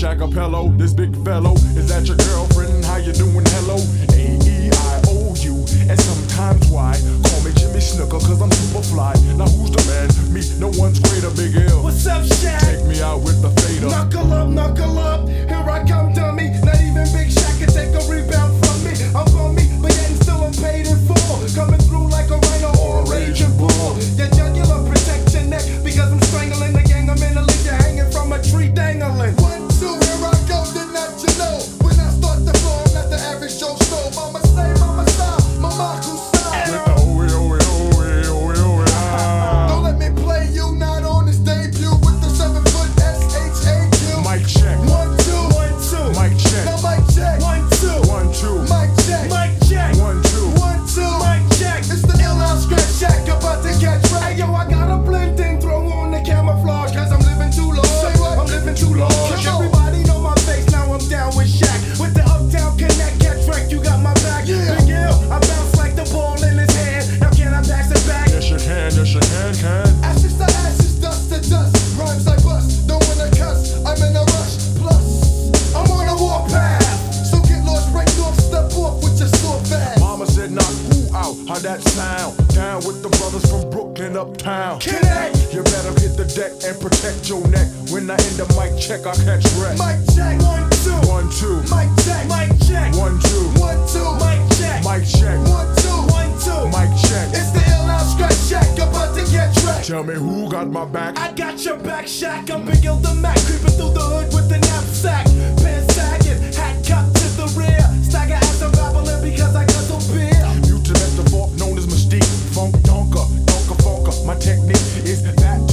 Acapello, this big fellow, is that your girlfriend? How you doing? Hello, A-E-I-O-U, and sometimes why? Call me Jimmy Snooker, cause I'm super fly. Now who's the man? Me, no one's greater, Big L. What's up, Shaq? Take me out with the fader. Knuckle up, here I come, dummy. Not even Big Shaq can take a rebound from me. I'm bummy, but yet still I'm paid in full. Coming through like a rhino or a raging bull. Your jugular protect your neck, because I'm strangling the gang. I'm in a league, you're hanging from a tree dangling. 1, 2, here I go, then not you know. When I start the flow, I'm not the average Joe Snow. Mama say, mama style, mama kusai. With the Don't let me play you, not on this debut with the 7-foot S-H-A-Q. Mic check. 1, 2, 1, 2. Mic check. now mic check. 1, 2. 1, 2. Mic check. Mic check. 1, 2. 1, 2. Mic check. It's the ill out scratch Shack about to catch Hey right. yo, I got a blend thing, throw on the camouflage, cause I'm living too large. Say what? I'm living too large. Come on. Everybody know my face, now I'm down with Shaq. With the Uptown Connect, catch wreck, you got my back. Yeah. Big L, I bounce like the ball in his hand. Now can I pass it back? Yes, you can, yes, you can. Ashes to ashes, dust to dust. Rhymes I bust, don't wanna cuss. I'm in a rush. Plus, I'm on a warpath. So get lost, break off, step off with your sword fast. Mama said, knock who out? How that sound? Down with the brothers from Brooklyn, uptown. Connect. You better hit the deck and protect your neck. When I end the mic check, I catch wreck. Mic check. 1, 2. 1, 2. Mic check. Mic check. 1, 2. 1, 2. Mic check. Mic check. 1, 2. 1, 2. Mic check. It's the ill out scratch Shack about to catch wreck. Tell me who got my back? I got your back, Shaq. I'm Big L the Mac, creeping through the hood with the knapsack. Pants sagging, hat cocked to the rear. Stagger as I'm babbling because I got some beer. Mutant metaphor known as Mystique. Funk donker, donker funker. My technique is that